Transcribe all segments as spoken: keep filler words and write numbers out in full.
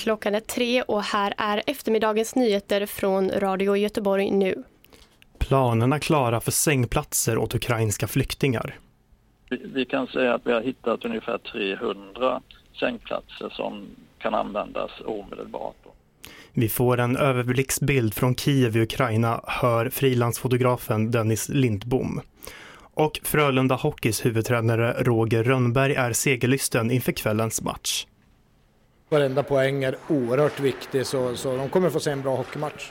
Klockan är tre och här är eftermiddagens nyheter från Radio Göteborg nu. Planerna klara för sängplatser åt ukrainska flyktingar. Vi, vi kan säga att vi har hittat ungefär trehundra sängplatser som kan användas omedelbart. Vi får en överblicksbild från Kiev i Ukraina, hör frilansfotografen Dennis Lindbom. Och Frölunda Hockeys huvudtränare Roger Rönnberg är segerlysten inför kvällens match. Varenda poäng är oerhört viktig, så, så de kommer få se en bra hockeymatch.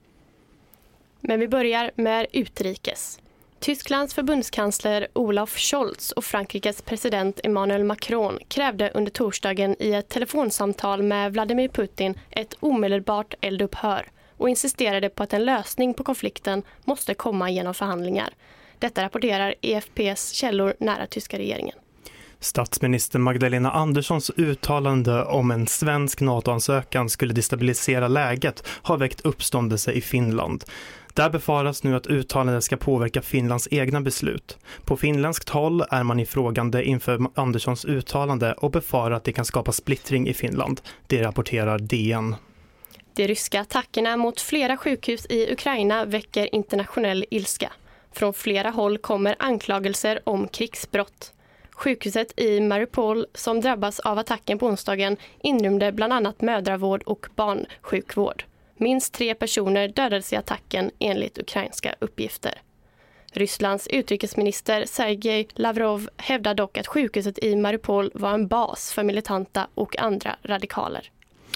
Men vi börjar med utrikes. Tysklands förbundskansler Olaf Scholz och Frankrikes president Emmanuel Macron krävde under torsdagen i ett telefonsamtal med Vladimir Putin ett omedelbart eldupphör och insisterade på att en lösning på konflikten måste komma genom förhandlingar. Detta rapporterar E F P:s källor nära tyska regeringen. Statsminister Magdalena Anderssons uttalande om en svensk NATO-ansökan skulle destabilisera läget har väckt uppståndelse i Finland. Där befaras nu att uttalandet ska påverka Finlands egna beslut. På finländskt håll är man ifrågande inför Anderssons uttalande och befarar att det kan skapa splittring i Finland. Det rapporterar D N. De ryska attackerna mot flera sjukhus i Ukraina väcker internationell ilska. Från flera håll kommer anklagelser om krigsbrott. Sjukhuset i Mariupol som drabbas av attacken på onsdagen inrymde bland annat mödravård och barnsjukvård. Minst tre personer dödades i attacken enligt ukrainska uppgifter. Rysslands utrikesminister Sergej Lavrov hävdar dock att sjukhuset i Mariupol var en bas för militanta och andra radikaler.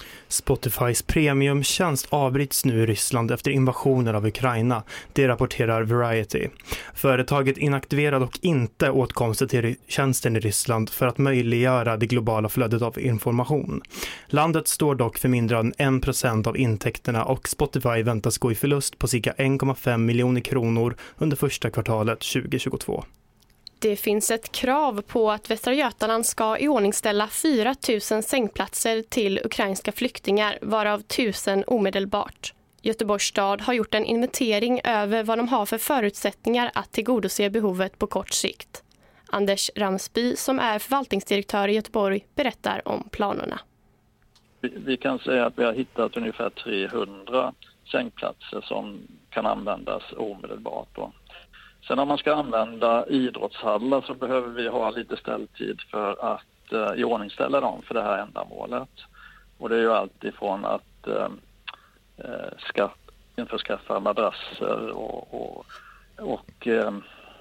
Spotifys premiumtjänst avbryts nu i Ryssland efter invasionen av Ukraina. Det rapporterar Variety. Företaget inaktiverar dock inte åtkomsten till tjänsten i Ryssland för att möjliggöra det globala flödet av information. Landet står dock för mindre än en procent av intäkterna och Spotify väntas gå i förlust på cirka en komma fem miljoner kronor under första kvartalet tjugohundratjugotvå. Det finns ett krav på att Västra Götaland ska iordningställa fyra tusen sängplatser till ukrainska flyktingar, varav tusen omedelbart. Göteborgs stad har gjort en inventering över vad de har för förutsättningar att tillgodose behovet på kort sikt. Anders Ramsby, som är förvaltningsdirektör i Göteborg, berättar om planerna. Vi, vi kan säga att vi har hittat ungefär trehundra sängplatser som kan användas omedelbart då. Sen om man ska använda idrottshallar så behöver vi ha lite ställtid för att eh, iordningställa dem för det här ändamålet. Och det är ju allt ifrån att eh, skaff, införskaffa madrasser och, och, och eh,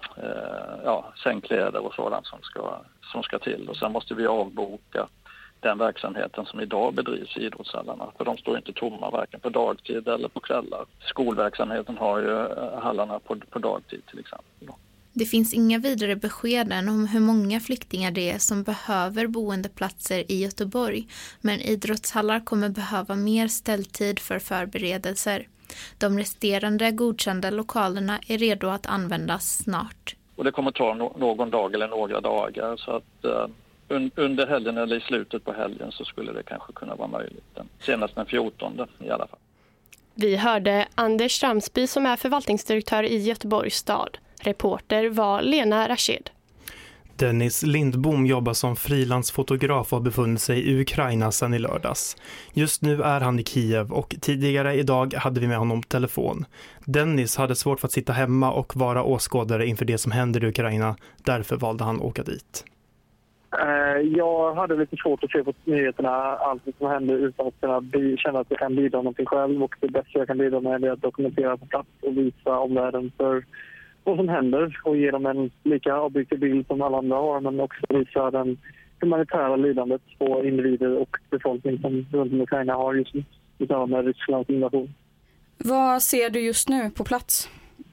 ja, sängkläder och sådant som ska, som ska till. Och sen måste vi avboka den verksamheten som idag bedrivs i idrottshallarna. För de står inte tomma varken på dagtid eller på kvällar. Skolverksamheten har ju hallarna på, på dagtid till exempel. Det finns inga vidare besked än om hur många flyktingar det är som behöver boendeplatser i Göteborg. Men idrottshallar kommer behöva mer ställtid för förberedelser. De resterande godkända lokalerna är redo att användas snart. Och det kommer ta no- någon dag eller några dagar så att... Uh... Under helgen eller i slutet på helgen så skulle det kanske kunna vara möjligt. Senast den fjortonde i alla fall. Vi hörde Anders Ramsby som är förvaltningsdirektör i Göteborgs stad. Reporter var Lena Rashid. Dennis Lindbom jobbar som frilansfotograf och har befunnit sig i Ukraina sedan i lördags. Just nu är han i Kiev och tidigare idag hade vi med honom på telefon. Dennis hade svårt för att sitta hemma och vara åskådare inför det som händer i Ukraina. Därför valde han att åka dit. Jag hade lite svårt att se på nyheterna allt som hände utan att kunna bi- känna att jag kan bidra någonting själv. Och det bästa jag kan bidra med är att dokumentera på plats och visa omvärlden för vad som händer. Och ge dem en lika objektiv bild som alla andra har, men också visa den humanitära lidandet på individer och befolkning som runt om Ukraina har just nu i samband med Rysslands invasion. Vad ser du just nu på plats?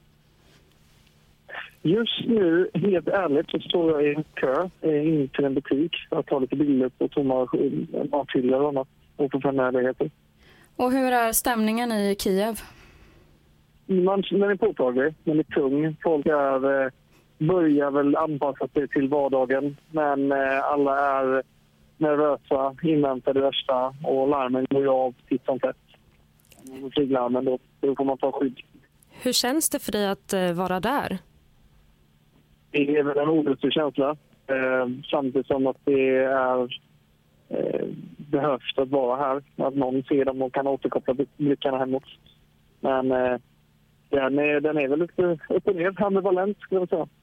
Just nu, helt ärligt, så står jag i en kö in till en butik för att ta lite bilder på tomma mathyllor och annat och på förnödenheter. Och hur är stämningen i Kiev? Man, den är påtaglig, den är tung. Folk är, börjar väl anpassa sig till vardagen, men alla är nervösa, inväntar det värsta och larmen går ju av titt som tätt. Flyglarmen då, då får man ta skydd. Hur känns det för dig att vara där? Det är väl en olustig känsla, eh, samtidigt som att det är eh, behövs att vara här. Att någon ser dem och kan återkoppla blickarna hemåt. Men eh, den, är, den är väl lite upp och ner, ambivalent skulle jag säga.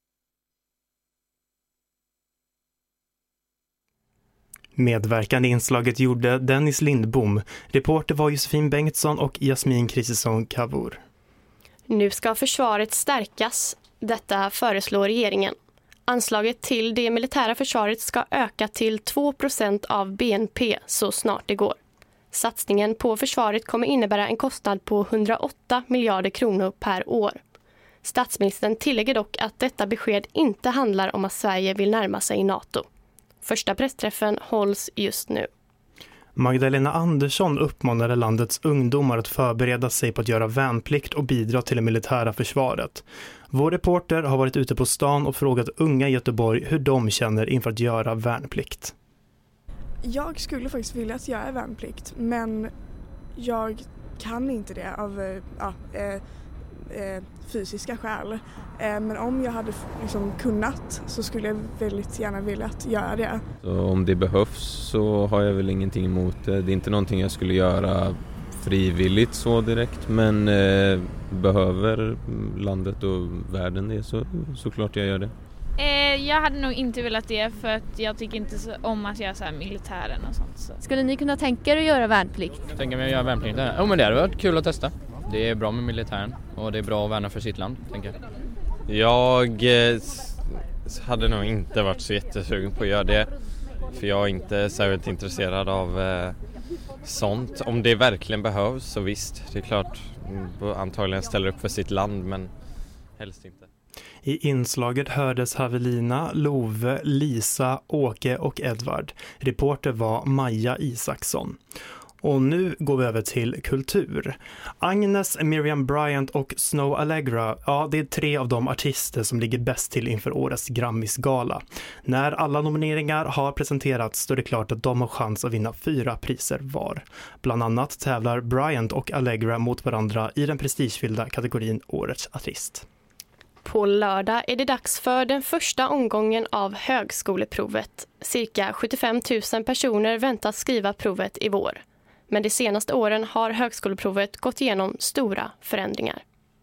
Medverkande inslaget gjorde Dennis Lindbom. Reporter var Josefin Bengtsson och Jasmin Krisesson Kavur. Nu ska försvaret stärkas. Detta föreslår regeringen. Anslaget till det militära försvaret ska öka till två procent av B N P så snart det går. Satsningen på försvaret kommer innebära en kostnad på hundraåtta miljarder kronor per år. Statsministern tillägger dock att detta besked inte handlar om att Sverige vill närma sig NATO. Första pressträffen hålls just nu. Magdalena Andersson uppmanade landets ungdomar att förbereda sig på att göra värnplikt och bidra till det militära försvaret. Vår reporter har varit ute på stan och frågat unga i Göteborg hur de känner inför att göra värnplikt. Jag skulle faktiskt vilja att göra värnplikt, men jag kan inte det av ja, eh, eh, fysiska skäl. Eh, men om jag hade liksom kunnat så skulle jag väldigt gärna vilja att göra det. Så om det behövs så har jag väl ingenting emot det. Det är inte någonting jag skulle göra frivilligt så direkt, men eh, behöver landet och världen det så såklart jag gör det. Eh, jag hade nog inte velat det för att jag tycker inte så om att göra så här militären och sånt. Så. Skulle ni kunna tänka er att göra värnplikt? Jag tänker mig att göra värnplikt. Ja, men det hade varit kul att testa. Det är bra med militären och det är bra att värna för sitt land, tänker jag. Jag eh, hade nog inte varit så jättesugen på att göra det. För jag är inte särskilt intresserad av eh, sånt. Om det verkligen behövs så visst. Det är klart, antagligen ställer upp för sitt land, men helst inte. I inslaget hördes Havelina, Love, Lisa, Åke och Edvard. Reporter var Maja Isaksson. Och nu går vi över till kultur. Agnes, Miriam Bryant och Snow Allegra, ja, det är tre av de artister som ligger bäst till inför årets Grammis-gala. När alla nomineringar har presenterats står det klart att de har chans att vinna fyra priser var. Bland annat tävlar Bryant och Allegra mot varandra i den prestigefyllda kategorin Årets artist. På lördag är det dags för den första omgången av högskoleprovet. Cirka sjuttiofem tusen personer väntas skriva provet i vår. Men de senaste åren har högskoleprovet gått igenom stora förändringar.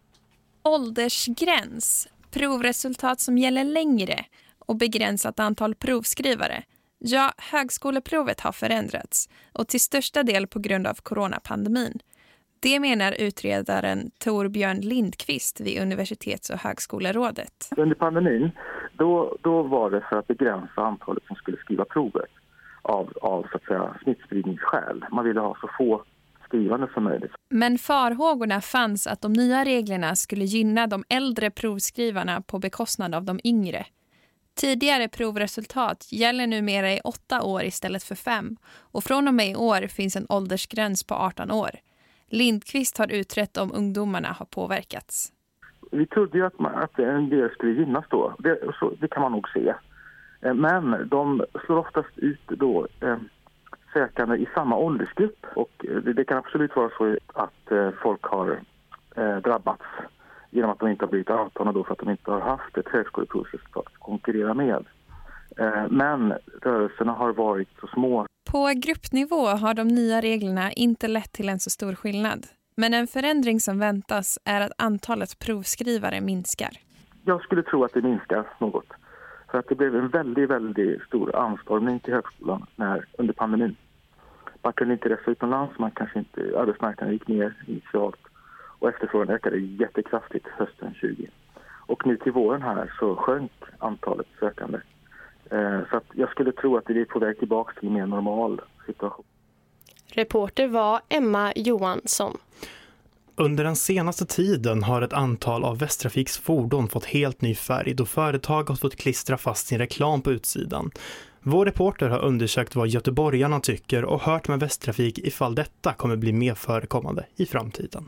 Åldersgräns, provresultat som gäller längre och begränsat antal provskrivare. Ja, högskoleprovet har förändrats och till största del på grund av coronapandemin. Det menar utredaren Torbjörn Lindqvist vid Universitets- och högskolerådet. Under pandemin då, då var det för att begränsa antalet som skulle skriva provet av, av så att säga, smittspridningsskäl. Man ville ha så få skrivande som möjligt. Men farhågorna fanns att de nya reglerna skulle gynna de äldre provskrivarna på bekostnad av de yngre. Tidigare provresultat gäller numera i åtta år istället för fem och från och med i år finns en åldersgräns på arton år. Lindqvist har utrett om ungdomarna har påverkats. Vi trodde ju att, man, att en del skulle gynnas då. Det, så, det kan man nog se. Men de slår oftast ut då, eh, sökande i samma åldersgrupp. Och det, det kan absolut vara så att eh, folk har eh, drabbats genom att de inte har blivit arton och då för att de inte har haft ett högskoleprovsresultat att konkurrera med. Eh, men rörelserna har varit så små. På gruppnivå har de nya reglerna inte lett till en så stor skillnad. Men en förändring som väntas är att antalet provskrivare minskar. Jag skulle tro att det minskar något. För att det blev en väldigt, väldigt stor anstormning till högskolan när, under pandemin. Man kunde inte resa utomlands, man kanske inte, arbetsmarknaden gick ner initialt. Och efterfrågan ökade jättekraftigt hösten tjugo. Och nu till våren här så sjönk antalet sökande. Så att jag skulle tro att det är på väg tillbaka till en mer normal situation. Reporter var Emma Johansson. Under den senaste tiden har ett antal av Västtrafiks fordon fått helt ny färg då företag har fått klistra fast sin reklam på utsidan. Vår reporter har undersökt vad göteborgarna tycker och hört med Västtrafik ifall detta kommer bli mer förekommande i framtiden.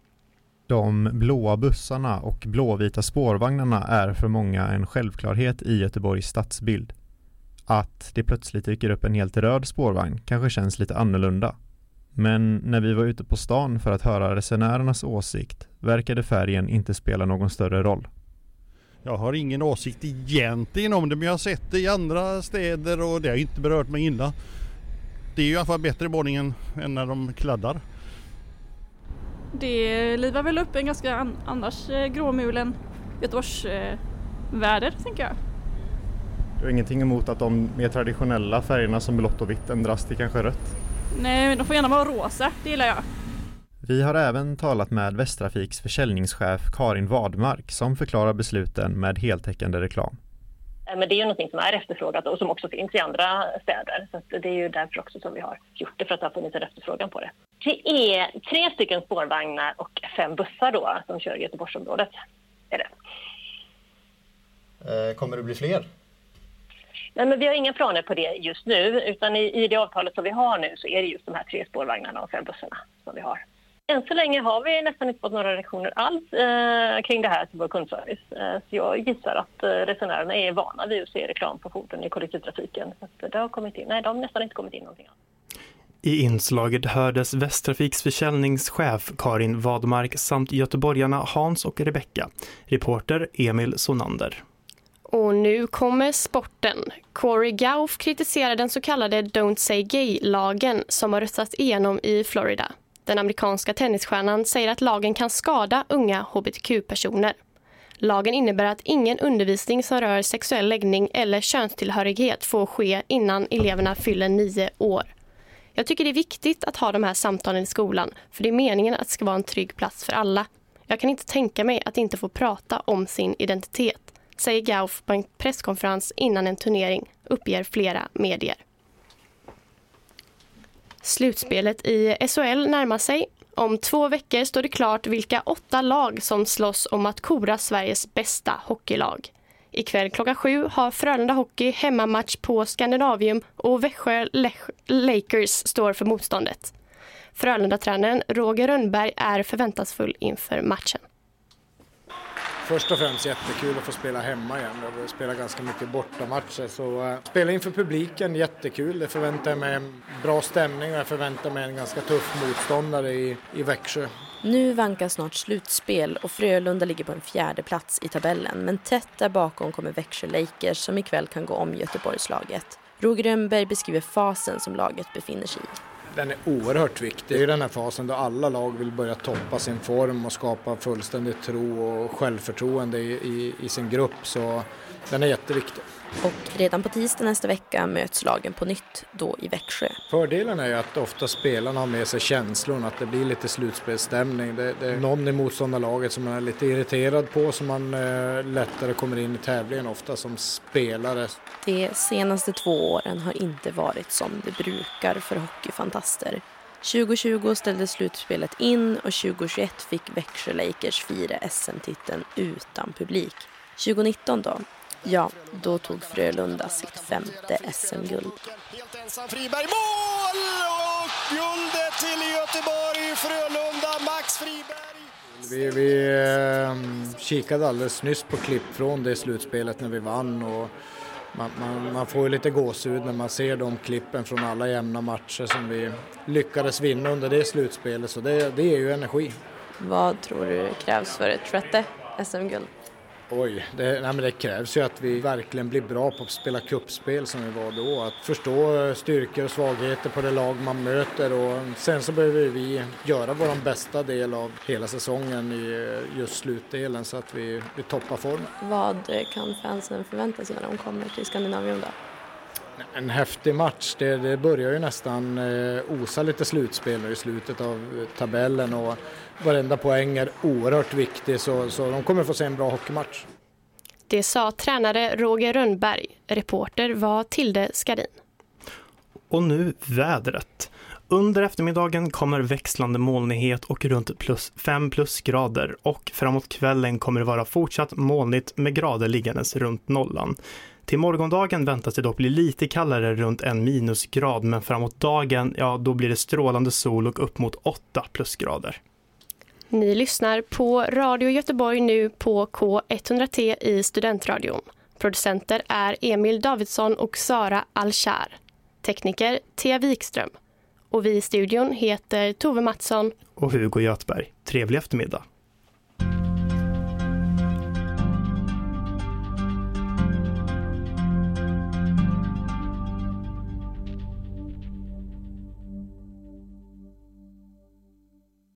De blåa bussarna och blåvita spårvagnarna är för många en självklarhet i Göteborgs stadsbild. Att det plötsligt dyker upp en helt röd spårvagn kanske känns lite annorlunda. Men när vi var ute på stan för att höra resenärernas åsikt verkade färgen inte spela någon större roll. Jag har ingen åsikt egentligen om det, men jag har sett det i andra städer och det har inte berört mig illa. Det är ju i alla fall bättre boarding än, än när de kladdar. Det livar väl upp en ganska an- annars eh, gråmulen Göteborgs eh, väder, tänker jag. Du har ingenting emot att de mer traditionella färgerna som blått och vitt ändras till kanske rött? Nej, men de får gärna vara rosa, det gillar jag. Vi har även talat med Västtrafiks försäljningschef Karin Wadmark som förklarar besluten med heltäckande reklam. Men det är ju någonting som är efterfrågat och som också finns i andra städer. Så det är ju därför också som vi har gjort det, för att det har funnits en efterfrågan på det. Det är tre stycken spårvagnar och fem bussar då som kör i Göteborgsområdet. Är det. Kommer det bli fler? Nej, men vi har inga planer på det just nu, utan i, i det avtalet som vi har nu så är det just de här tre spårvagnarna och fem bussarna som vi har. Än så länge har vi nästan inte fått några reaktioner alls eh, kring det här till vår kundservice. Eh, så jag gissar att eh, resenärerna är vana vid att se reklam på foten i kollektivtrafiken. Så det har kommit in. Nej, de har nästan inte kommit in någonting alls. I inslaget hördes Västtrafiks försäljningschef Karin Wadmark samt göteborgarna Hans och Rebecka. Reporter Emil Sonander. Och nu kommer sporten. Corey Gauff kritiserar den så kallade Don't Say Gay-lagen som har röstats igenom i Florida. Den amerikanska tennisstjärnan säger att lagen kan skada unga hbtq-personer. Lagen innebär att ingen undervisning som rör sexuell läggning eller könstillhörighet får ske innan eleverna fyller nio år. Jag tycker det är viktigt att ha de här samtalen i skolan, för det är meningen att det ska vara en trygg plats för alla. Jag kan inte tänka mig att inte få prata om sin identitet, säger Gauff på en presskonferens innan en turnering, uppger flera medier. Slutspelet i S H L närmar sig. Om två veckor står det klart vilka åtta lag som slåss om att kora Sveriges bästa hockeylag. Ikväll klockan sju har Frölunda Hockey hemmamatch på Skandinavium och Växjö Lakers står för motståndet. Frölunda-tränaren Roger Rönnberg är förväntansfull inför matchen. Först och främst jättekul att få spela hemma igen. Vi spelar ganska mycket bortamatcher. Så uh, spela inför publiken, jättekul. Det förväntar jag mig en bra stämning och jag förväntar mig en ganska tuff motståndare i, i Växjö. Nu vankar snart slutspel och Frölunda ligger på en fjärde plats i tabellen. Men tätt där bakom kommer Växjö Lakers som ikväll kan gå om Göteborgslaget. Roger Rönnberg beskriver fasen som laget befinner sig i. Den är oerhört viktig. Det är den här fasen då alla lag vill börja toppa sin form och skapa fullständig tro och självförtroende i, i, i sin grupp. Så den är jätteviktig. Och redan på tisdag nästa vecka möts lagen på nytt, då i Växjö. Fördelen är ju att ofta spelarna har med sig känslor, att det blir lite slutspelsstämning. Det, det är någon i motståndarlaget som man är lite irriterad på, som man eh, lättare kommer in i tävlingen ofta som spelare. De senaste två åren har inte varit som det brukar för hockeyfantaster. tjugo tjugo ställde slutspelet in och tjugo tjugoett fick Växjö Lakers fira S M-titeln utan publik. tjugo nitton då? Ja, då tog Frölunda sitt femte S M-guld. Helt ensam Friberg, mål! Och guldet till Göteborg, Frölunda, Max Friberg. Vi, vi eh, kikade alldeles nyss på klipp från det slutspelet när vi vann och man, man, man får ju lite gåshud när man ser de klippen från alla jämna matcher som vi lyckades vinna under det slutspelet, så det, det är ju energi. Vad tror du krävs för ett sjätte S M-guld? Oj, det, nej men det krävs ju att vi verkligen blir bra på att spela kuppspel som vi var då. Att förstå styrkor och svagheter på det lag man möter och sen så behöver vi göra vår bästa del av hela säsongen i just slutdelen så att vi, vi toppar formen. Vad kan fansen förvänta sig när de kommer till Skandinavium då? En häftig match, det, det börjar ju nästan eh, osa lite slutspel nu i slutet av tabellen och varenda poäng är oerhört viktig så, så de kommer få se en bra hockeymatch. Det sa tränare Roger Rönnberg. Reporter var Tilde Skarin. Och nu vädret. Under eftermiddagen kommer växlande molnighet och runt plus fem plusgrader och framåt kvällen kommer det vara fortsatt molnigt med grader liggandes runt nollan. Till morgondagen väntas det dock bli lite kallare runt en minusgrad men framåt dagen, ja då blir det strålande sol och upp mot åtta plusgrader. Ni lyssnar på Radio Göteborg nu på K etthundra-T i Studentradion. Producenter är Emil Davidsson och Sara Alshar. Tekniker Thea Wikström. Och vi i studion heter Tove Mattsson och Hugo Götberg. Trevlig eftermiddag.